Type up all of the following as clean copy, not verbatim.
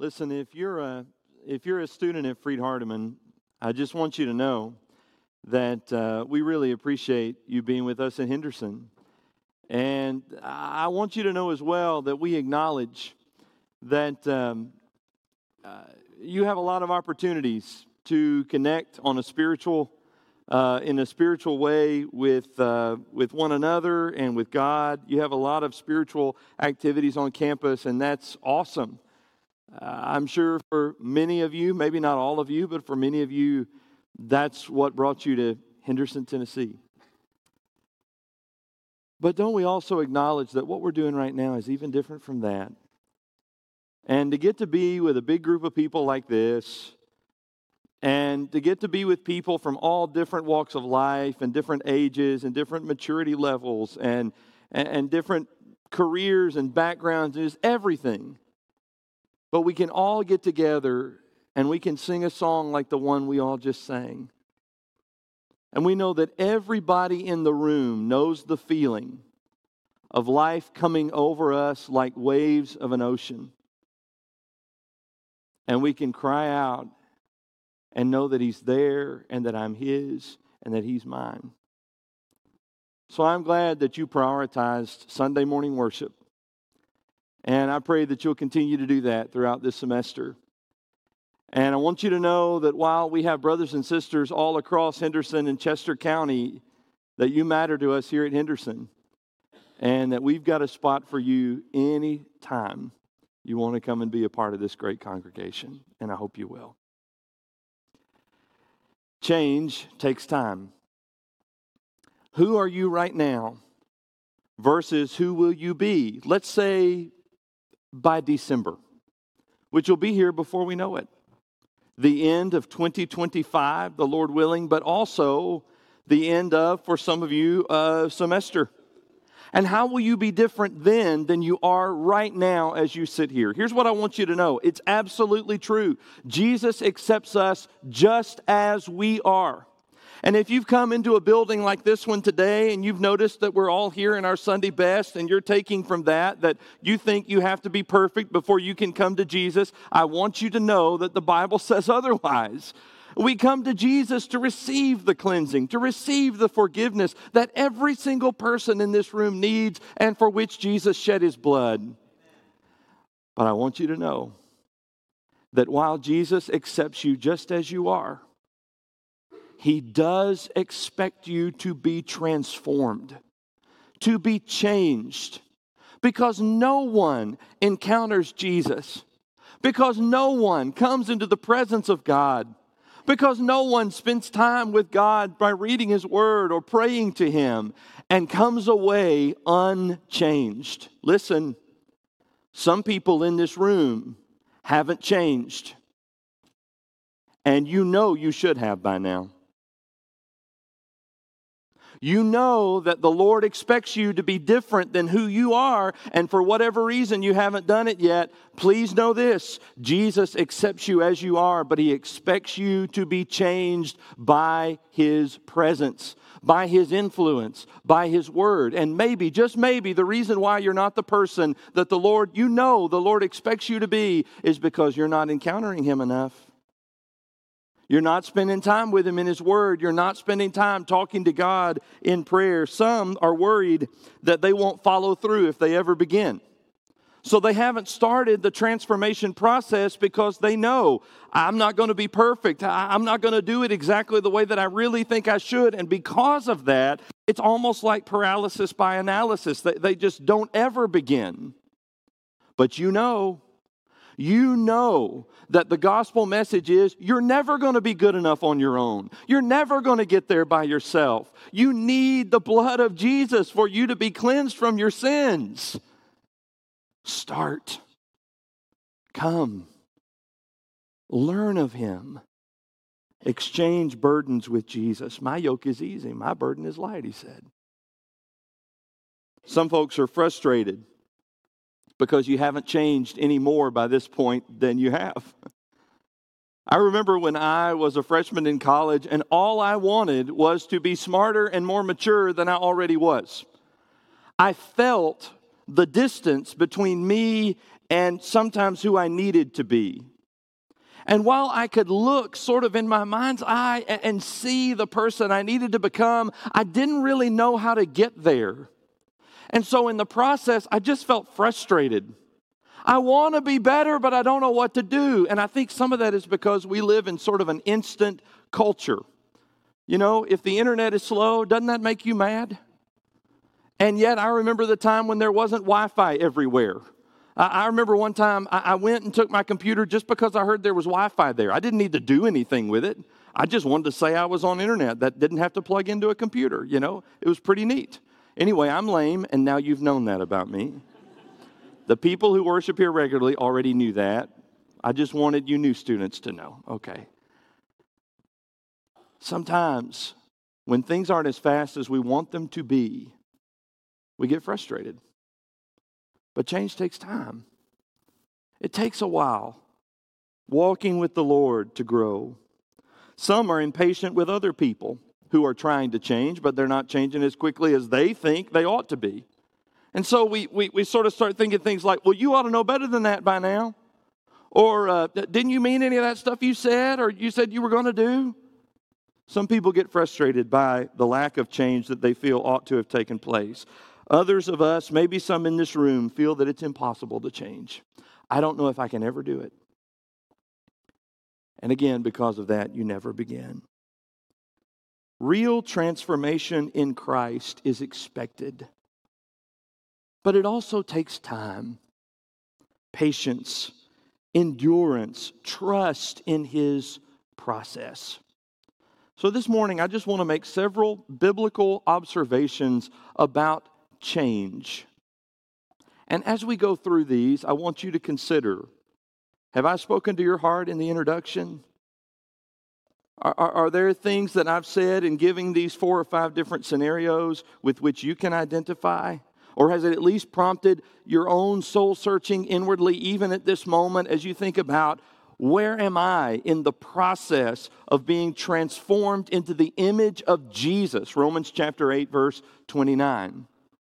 Listen, if you're a student at Freed-Hardeman, I just want you to know that we really appreciate you being with us in Henderson. And I want you to know as well that we acknowledge that you have a lot of opportunities to connect on a spiritual, in a spiritual way with one another and with God. You have a lot of spiritual activities on campus, and that's awesome. I'm sure for many of you, maybe not all of you, but for many of you, that's what brought you to Henderson, Tennessee. But don't we also acknowledge that what we're doing right now is even different from that? And to get to be with a big group of people like this, and to get to be with people from all different walks of life and different ages and different maturity levels and different careers and backgrounds, and just everything. But we can all get together and we can sing a song like the one we all just sang. And we know that everybody in the room knows the feeling of life coming over us like waves of an ocean. And we can cry out and know that He's there and that I'm His and that He's mine. So I'm glad that you prioritized Sunday morning worship. And I pray that you'll continue to do that throughout this semester. And I want you to know that while we have brothers and sisters all across Henderson and Chester County, that you matter to us here at Henderson. And that we've got a spot for you any time you want to come and be a part of this great congregation. And I hope you will. Change takes time. Who are you right now versus who will you be? Let's say by December, which will be here before we know it. The end of 2025, the Lord willing, but also the end of, for some of you, a semester. And how will you be different then than you are right now as you sit here? Here's what I want you to know. It's absolutely true. Jesus accepts us just as we are. And if you've come into a building like this one today and you've noticed that we're all here in our Sunday best and you're taking from that you think you have to be perfect before you can come to Jesus, I want you to know that the Bible says otherwise. We come to Jesus to receive the cleansing, to receive the forgiveness that every single person in this room needs and for which Jesus shed His blood. But I want you to know that while Jesus accepts you just as you are, He does expect you to be transformed, to be changed, because no one encounters Jesus, because no one comes into the presence of God, because no one spends time with God by reading His Word or praying to Him and comes away unchanged. Listen, some people in this room haven't changed, and you know you should have by now. You know that the Lord expects you to be different than who you are, and for whatever reason you haven't done it yet, please know this: Jesus accepts you as you are, but He expects you to be changed by His presence, by His influence, by His Word. And maybe, just maybe, the reason why you're not the person that the Lord expects you to be is because you're not encountering Him enough. You're not spending time with Him in His Word. You're not spending time talking to God in prayer. Some are worried that they won't follow through if they ever begin. So they haven't started the transformation process because they know, I'm not going to be perfect. I'm not going to do it exactly the way that I really think I should. And because of that, it's almost like paralysis by analysis. They just don't ever begin. But you know that the gospel message is you're never going to be good enough on your own. You're never going to get there by yourself. You need the blood of Jesus for you to be cleansed from your sins. Start. Come. Learn of Him. Exchange burdens with Jesus. My yoke is easy. My burden is light, He said. Some folks are frustrated because you haven't changed any more by this point than you have. I remember when I was a freshman in college and all I wanted was to be smarter and more mature than I already was. I felt the distance between me and sometimes who I needed to be. And while I could look sort of in my mind's eye and see the person I needed to become, I didn't really know how to get there. And so in the process, I just felt frustrated. I want to be better, but I don't know what to do. And I think some of that is because we live in sort of an instant culture. You know, if the internet is slow, doesn't that make you mad? And yet I remember the time when there wasn't Wi-Fi everywhere. I remember one time I went and took my computer just because I heard there was Wi-Fi there. I didn't need to do anything with it. I just wanted to say I was on internet that didn't have to plug into a computer, you know. It was pretty neat. Anyway, I'm lame, and now you've known that about me. The people who worship here regularly already knew that. I just wanted you new students to know. Okay. Sometimes when things aren't as fast as we want them to be, we get frustrated. But change takes time. It takes a while walking with the Lord to grow. Some are impatient with other people who are trying to change, but they're not changing as quickly as they think they ought to be. And so we sort of start thinking things like, well, you ought to know better than that by now. Or didn't you mean any of that stuff you said or you said you were going to do? Some people get frustrated by the lack of change that they feel ought to have taken place. Others of us, maybe some in this room, feel that it's impossible to change. I don't know if I can ever do it. And again, because of that, you never begin. Real transformation in Christ is expected. But it also takes time, patience, endurance, trust in His process. So this morning, I just want to make several biblical observations about change. And as we go through these, I want you to consider, have I spoken to your heart in the introduction? Are there things that I've said in giving these 4 or 5 different scenarios with which you can identify? Or has it at least prompted your own soul searching inwardly, even at this moment, as you think about, where am I in the process of being transformed into the image of Jesus? Romans chapter 8, verse 29.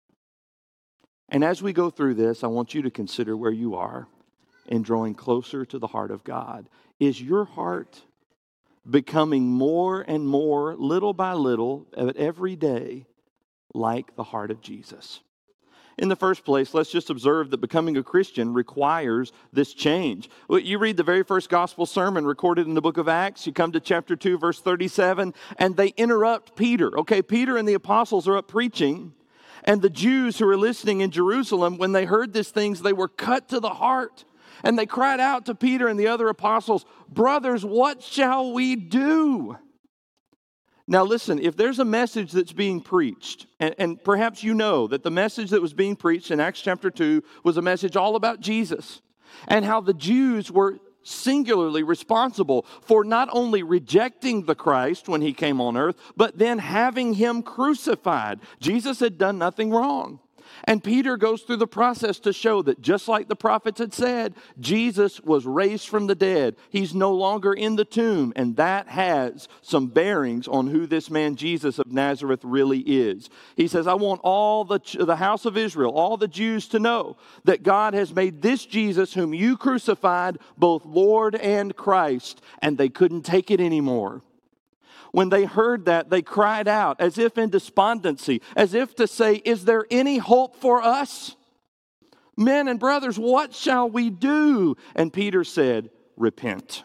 And as we go through this, I want you to consider where you are in drawing closer to the heart of God. Is your heart becoming more and more, little by little, every day, like the heart of Jesus? In the first place, let's just observe that becoming a Christian requires this change. You read the very first gospel sermon recorded in the book of Acts. You come to chapter 2, verse 37, and they interrupt Peter. Okay, Peter and the apostles are up preaching, and the Jews who are listening in Jerusalem, when they heard these things, they were cut to the heart. And they cried out to Peter and the other apostles, "Brothers, what shall we do?" Now listen, if there's a message that's being preached, and perhaps you know that the message that was being preached in Acts chapter 2 was a message all about Jesus and how the Jews were singularly responsible for not only rejecting the Christ when He came on earth, but then having Him crucified. Jesus had done nothing wrong. And Peter goes through the process to show that just like the prophets had said, Jesus was raised from the dead. He's no longer in the tomb. And that has some bearings on who this man Jesus of Nazareth really is. He says, I want all the house of Israel, all the Jews to know that God has made this Jesus whom you crucified both Lord and Christ. And they couldn't take it anymore. When they heard that, they cried out as if in despondency, as if to say, is there any hope for us? Men and brothers, what shall we do? And Peter said, repent.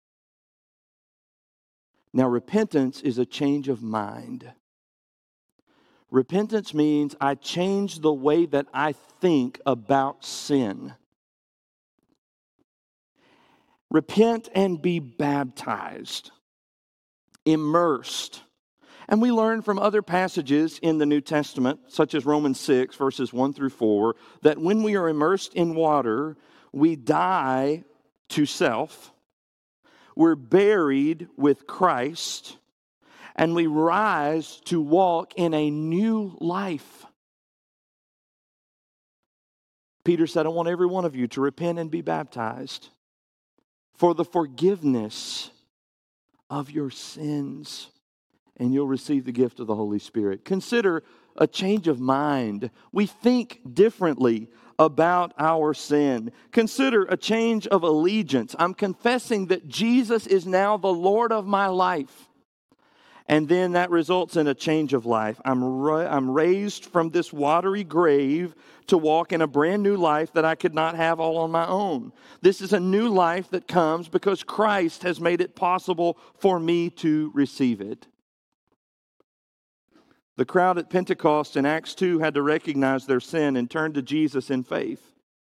Now, repentance is a change of mind. Repentance means I change the way that I think about sin. Repent and be baptized. Immersed. And we learn from other passages in the New Testament, such as Romans 6, verses 1 through 4, that when we are immersed in water, we die to self, we're buried with Christ, and we rise to walk in a new life. Peter said, I want every one of you to repent and be baptized for the forgiveness of your sins, and you'll receive the gift of the Holy Spirit. Consider a change of mind. We think differently about our sin. Consider a change of allegiance. I'm confessing that Jesus is now the Lord of my life. And then that results in a change of life. I'm raised from this watery grave to walk in a brand new life that I could not have all on my own. This is a new life that comes because Christ has made it possible for me to receive it. The crowd at Pentecost in Acts 2 had to recognize their sin and turn to Jesus in faith.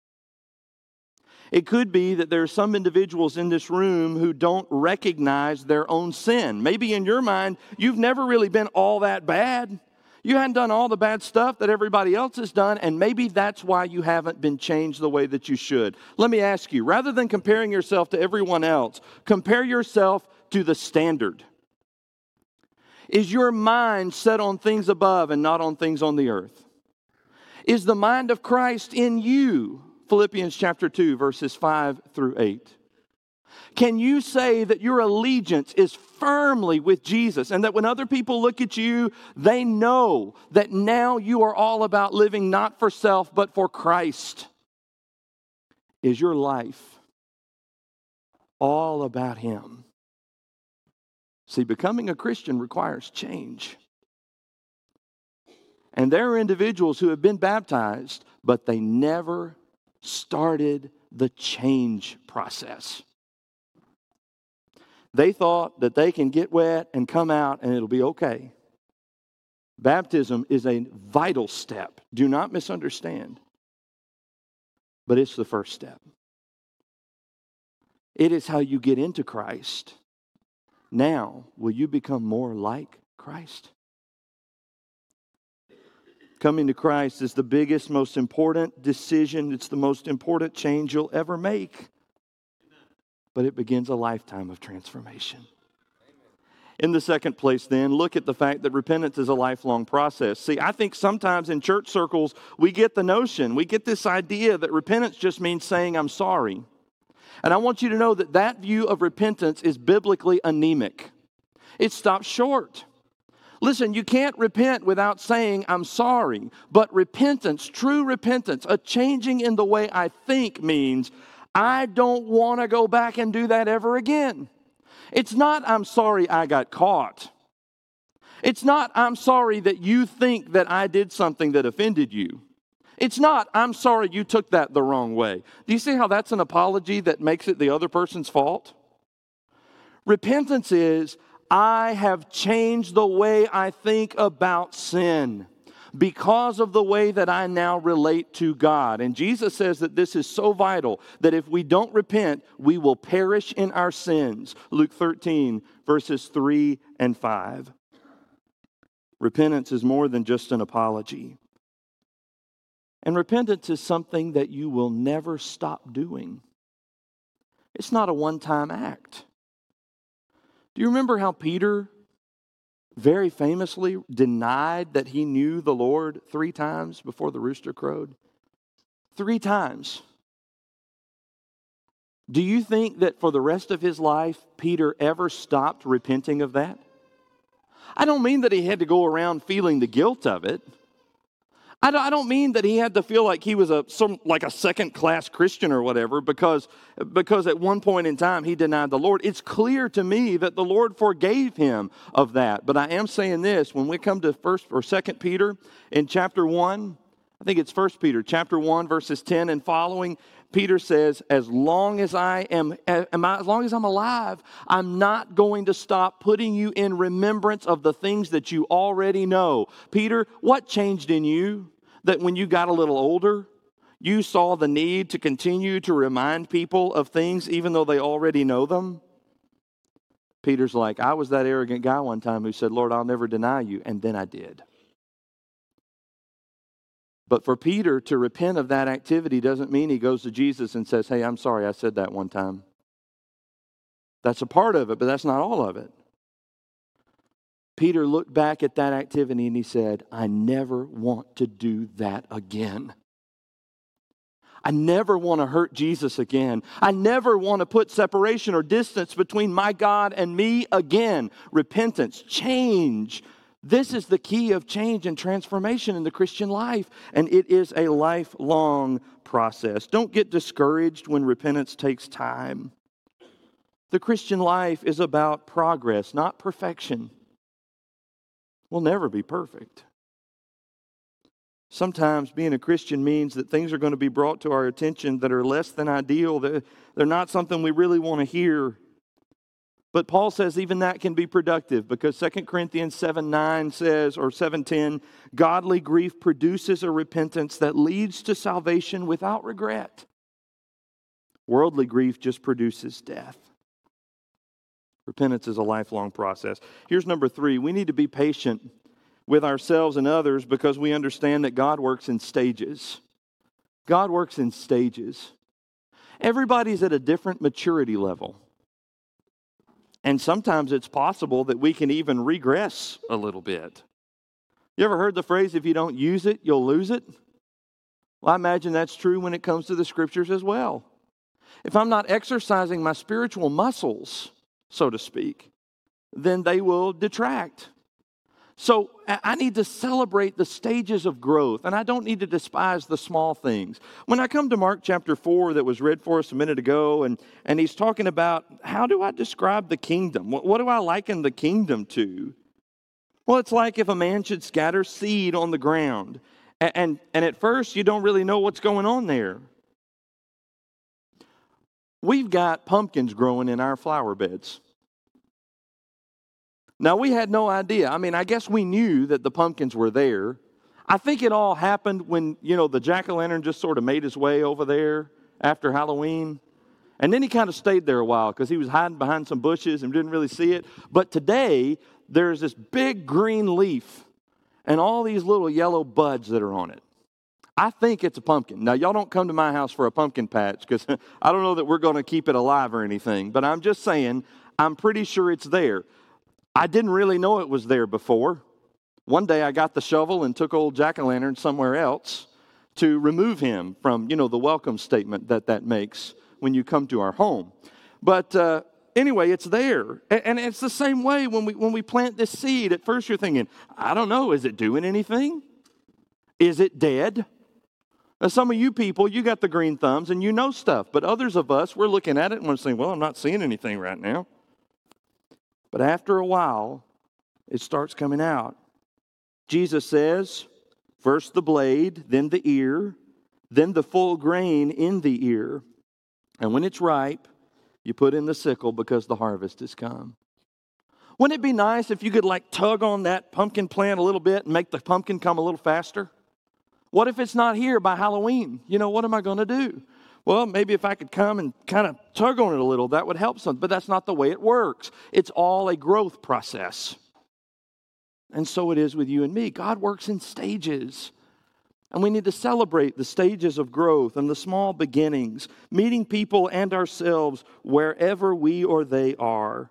It could be that there are some individuals in this room who don't recognize their own sin. Maybe in your mind, you've never really been all that bad. You hadn't done all the bad stuff that everybody else has done, and maybe that's why you haven't been changed the way that you should. Let me ask you, rather than comparing yourself to everyone else, compare yourself to the standard. Is your mind set on things above and not on things on the earth? Is the mind of Christ in you? Philippians chapter 2, verses 5 through 8. Can you say that your allegiance is firmly with Jesus and that when other people look at you, they know that now you are all about living not for self but for Christ? Is your life all about Him? See, becoming a Christian requires change. And there are individuals who have been baptized, but they never started the change process. They thought that they can get wet and come out and it'll be okay. Baptism is a vital step. Do not misunderstand. But it's the first step. It is how you get into Christ. Now, will you become more like Christ? Coming to Christ is the biggest, most important decision. It's the most important change you'll ever make. But it begins a lifetime of transformation. In the second place, then, look at the fact that repentance is a lifelong process. See, I think sometimes in church circles, we get the notion, we get this idea that repentance just means saying, I'm sorry. And I want you to know that that view of repentance is biblically anemic. It stops short. Listen, you can't repent without saying, I'm sorry. But repentance, true repentance, a changing in the way I think means, I don't want to go back and do that ever again. It's not, I'm sorry I got caught. It's not, I'm sorry that you think that I did something that offended you. It's not, I'm sorry you took that the wrong way. Do you see how that's an apology that makes it the other person's fault? Repentance is, I have changed the way I think about sin because of the way that I now relate to God. And Jesus says that this is so vital that if we don't repent, we will perish in our sins. Luke 13, verses 3 and 5. Repentance is more than just an apology. And repentance is something that you will never stop doing. It's not a one-time act. Do you remember how Peter very famously denied that he knew the Lord 3 times before the rooster crowed? 3 times. Do you think that for the rest of his life, Peter ever stopped repenting of that? I don't mean that he had to go around feeling the guilt of it. I don't mean that he had to feel like he was a second-class Christian or whatever because at one point in time he denied the Lord. It's clear to me that the Lord forgave him of that. But I am saying this, when we come to 1st or 2nd Peter in chapter 1, I think it's 1 Peter chapter 1 verses 10 and following, Peter says, as long as I'm alive, I'm not going to stop putting you in remembrance of the things that you already know. Peter, what changed in you that when you got a little older, you saw the need to continue to remind people of things even though they already know them? Peter's like, I was that arrogant guy one time who said, Lord, I'll never deny you. And then I did. But for Peter to repent of that activity doesn't mean he goes to Jesus and says, hey, I'm sorry I said that one time. That's a part of it, but that's not all of it. Peter looked back at that activity and he said, I never want to do that again. I never want to hurt Jesus again. I never want to put separation or distance between my God and me again. Repentance, change, This is the key of change and transformation in the Christian life, and it is a lifelong process. Don't get discouraged when repentance takes time. The Christian life is about progress, not perfection. We'll never be perfect. Sometimes being a Christian means that things are going to be brought to our attention that are less than ideal. They're not something we really want to hear. But Paul says even that can be productive, because 2 Corinthians 7:9 says, or 7:10, godly grief produces a repentance that leads to salvation without regret. Worldly grief just produces death. Repentance is a lifelong process. Here's number 3. We need to be patient with ourselves and others because we understand that God works in stages. God works in stages. Everybody's at a different maturity level. And sometimes it's possible that we can even regress a little bit. You ever heard the phrase, if you don't use it, you'll lose it? Well, I imagine that's true when it comes to the Scriptures as well. If I'm not exercising my spiritual muscles, so to speak, then they will detract. So I need to celebrate the stages of growth, and I don't need to despise the small things. When I come to Mark chapter 4 that was read for us a minute ago, and he's talking about how do I describe the kingdom? What do I liken the kingdom to? Well, it's like if a man should scatter seed on the ground, and at first you don't really know what's going on there. We've got pumpkins growing in our flower beds. Now, we had no idea. I mean, I guess we knew that the pumpkins were there. I think it all happened when, the jack-o'-lantern just sort of made his way over there after Halloween. And then he kind of stayed there a while because he was hiding behind some bushes and didn't really see it. But today, there's this big green leaf and all these little yellow buds that are on it. I think it's a pumpkin. Now, y'all don't come to my house for a pumpkin patch because I don't know that we're going to keep it alive or anything. But I'm just saying, I'm pretty sure it's there. I didn't really know it was there before. One day I got the shovel and took old jack-o'-lantern somewhere else to remove him from, the welcome statement that makes when you come to our home. But anyway, it's there. And it's the same way when we plant this seed. At first you're thinking, I don't know, is it doing anything? Is it dead? Now, some of you people, you got the green thumbs and you know stuff. But others of us, we're looking at it and we're saying, well, I'm not seeing anything right now. But after a while, it starts coming out. Jesus says, first the blade, then the ear, then the full grain in the ear. And when it's ripe, you put in the sickle because the harvest has come. Wouldn't it be nice if you could tug on that pumpkin plant a little bit and make the pumpkin come a little faster? What if it's not here by Halloween? What am I going to do? Well, maybe if I could come and kind of tug on it a little, that would help some. But that's not the way it works. It's all a growth process. And so it is with you and me. God works in stages. And we need to celebrate the stages of growth and the small beginnings, meeting people and ourselves wherever we or they are.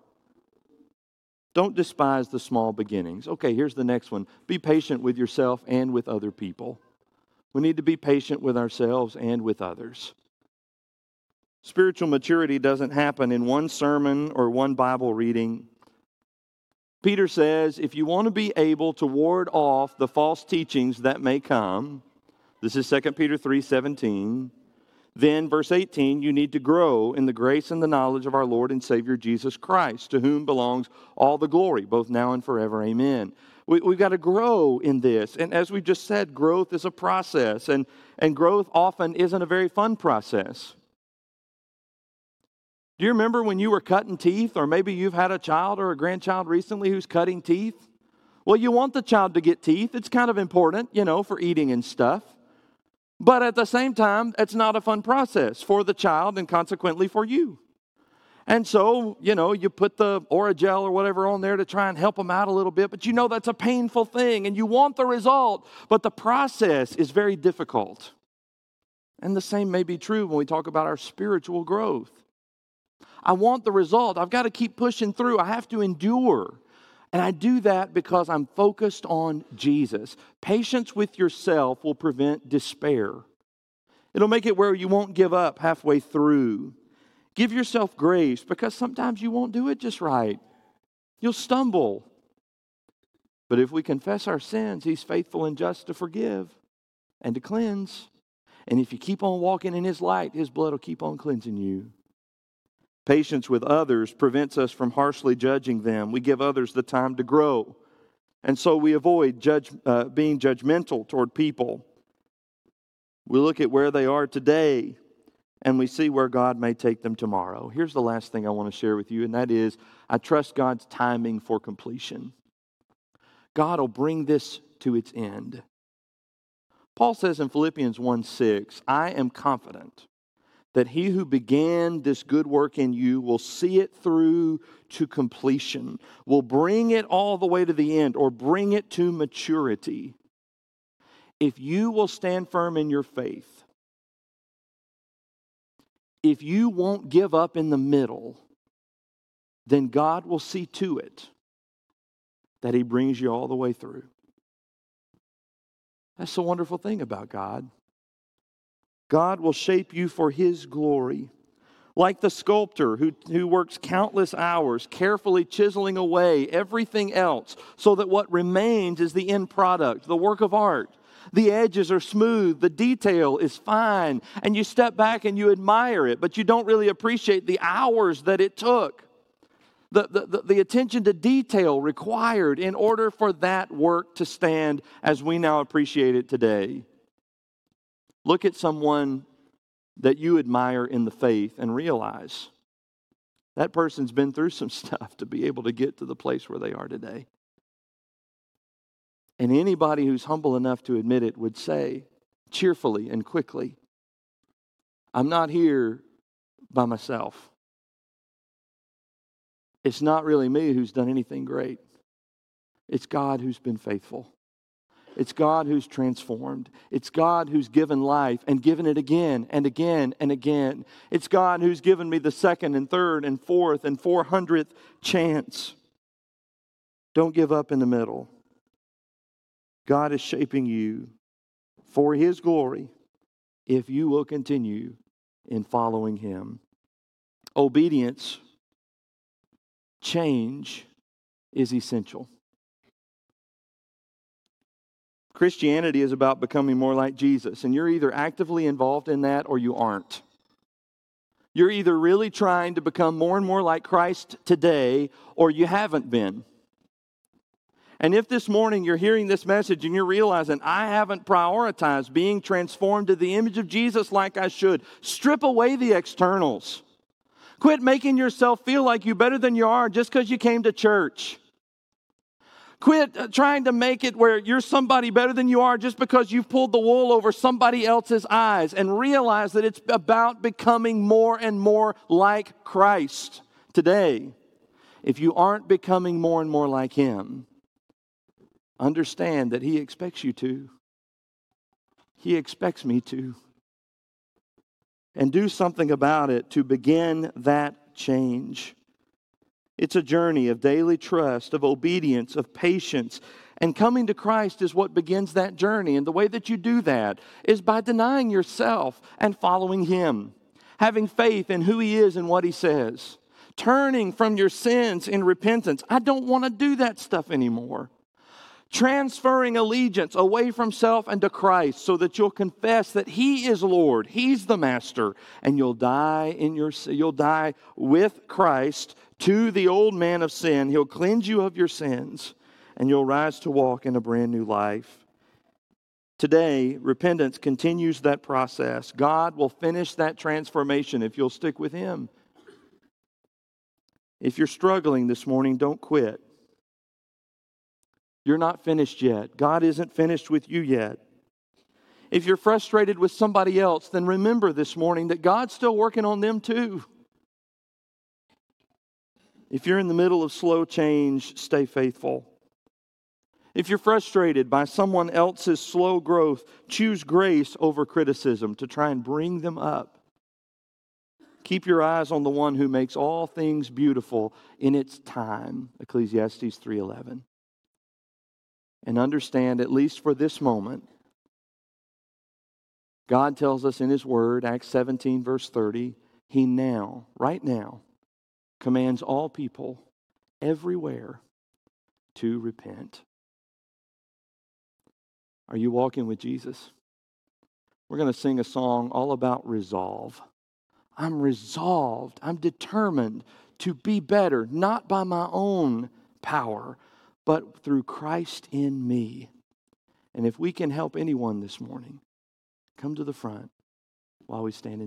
Don't despise the small beginnings. Okay, here's the next one. Be patient with yourself and with other people. We need to be patient with ourselves and with others. Spiritual maturity doesn't happen in one sermon or one Bible reading. Peter says, if you want to be able to ward off the false teachings that may come, this is 2 Peter 3:17, then, verse 18, you need to grow in the grace and the knowledge of our Lord and Savior Jesus Christ, to whom belongs all the glory, both now and forever. Amen. We've got to grow in this. And as we just said, growth is a process, and growth often isn't a very fun process. Do you remember when you were cutting teeth, or maybe you've had a child or a grandchild recently who's cutting teeth? Well, you want the child to get teeth. It's kind of important, for eating and stuff. But at the same time, it's not a fun process for the child and consequently for you. And so, you put the Orajel or whatever on there to try and help them out a little bit, but that's a painful thing and you want the result, but the process is very difficult. And the same may be true when we talk about our spiritual growth. I want the result. I've got to keep pushing through. I have to endure. And I do that because I'm focused on Jesus. Patience with yourself will prevent despair. It'll make it where you won't give up halfway through. Give yourself grace because sometimes you won't do it just right. You'll stumble. But if we confess our sins, He's faithful and just to forgive and to cleanse. And if you keep on walking in His light, His blood will keep on cleansing you. Patience with others prevents us from harshly judging them. We give others the time to grow. And so we avoid being judgmental toward people. We look at where they are today, and we see where God may take them tomorrow. Here's the last thing I want to share with you, and that is, I trust God's timing for completion. God will bring this to its end. Paul says in Philippians 1:6, I am confident that He who began this good work in you will see it through to completion, will bring it all the way to the end, or bring it to maturity. If you will stand firm in your faith, if you won't give up in the middle, then God will see to it that He brings you all the way through. That's the wonderful thing about God. God will shape you for His glory. Like the sculptor who works countless hours carefully chiseling away everything else so that what remains is the end product, the work of art. The edges are smooth, the detail is fine, and you step back and you admire it, but you don't really appreciate the hours that it took. The attention to detail required in order for that work to stand as we now appreciate it today. Look at someone that you admire in the faith and realize that person's been through some stuff to be able to get to the place where they are today. And anybody who's humble enough to admit it would say cheerfully and quickly, I'm not here by myself. It's not really me who's done anything great. It's God who's been faithful. It's God who's transformed. It's God who's given life and given it again and again and again. It's God who's given me the second and third and fourth and 400th chance. Don't give up in the middle. God is shaping you for His glory if you will continue in following Him. Obedience, change is essential. Christianity is about becoming more like Jesus, and you're either actively involved in that or you aren't. You're either really trying to become more and more like Christ today, or you haven't been. And if this morning you're hearing this message and you're realizing, I haven't prioritized being transformed to the image of Jesus like I should, strip away the externals. Quit making yourself feel like you're better than you are just because you came to church. Quit trying to make it where you're somebody better than you are just because you've pulled the wool over somebody else's eyes, and realize that it's about becoming more and more like Christ today. If you aren't becoming more and more like Him, understand that He expects you to. He expects me to. And do something about it to begin that change. It's a journey of daily trust, of obedience, of patience. And coming to Christ is what begins that journey. And the way that you do that is by denying yourself and following Him. Having faith in who He is and what He says. Turning from your sins in repentance. I don't want to do that stuff anymore. Transferring allegiance away from self and to Christ so that you'll confess that He is Lord, He's the Master, and you'll die with Christ to the old man of sin. He'll cleanse you of your sins, and you'll rise to walk in a brand new life. Today, repentance continues that process. God will finish that transformation if you'll stick with Him. If you're struggling this morning, don't quit. You're not finished yet. God isn't finished with you yet. If you're frustrated with somebody else, then remember this morning that God's still working on them too. If you're in the middle of slow change, stay faithful. If you're frustrated by someone else's slow growth, choose grace over criticism to try and bring them up. Keep your eyes on the one who makes all things beautiful in its time, Ecclesiastes 3:11. And understand, at least for this moment, God tells us in His Word, Acts 17, verse 30, He now, right now, commands all people everywhere to repent. Are you walking with Jesus? We're going to sing a song all about resolve. I'm resolved. I'm determined to be better, not by my own power, but through Christ in me. And if we can help anyone this morning, come to the front while we stand in